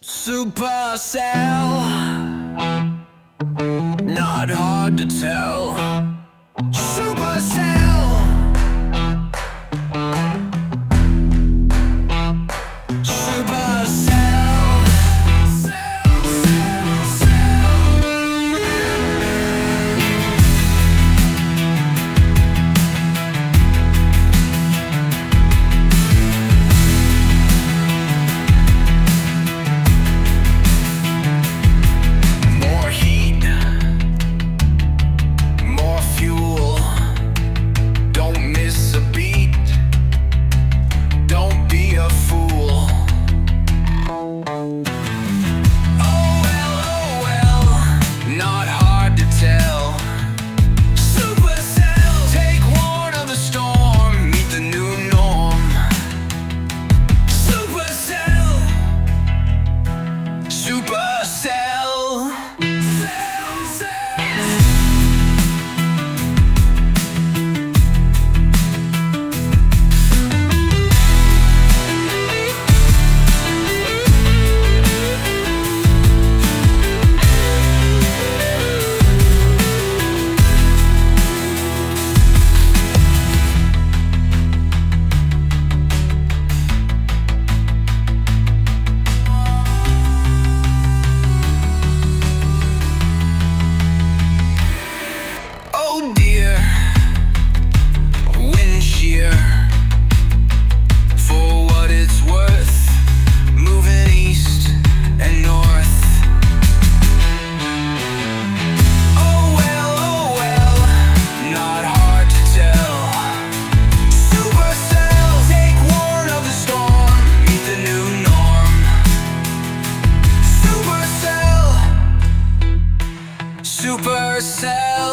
Supercell, not hard to tell. Supercell, Supercell, more heat, more fuel. Don't miss a beat. Don't be a fool. Oh well, not hard to tell. Supercell, take warn of the storm, meet the new norm. Supercell, Supercell, Cell, cell. Oh dear, wind shear. For what it's worth, moving east and north. Oh well, not hard to tell. Supercell, take warn of the storm, meet the new norm. Supercell, Supercell.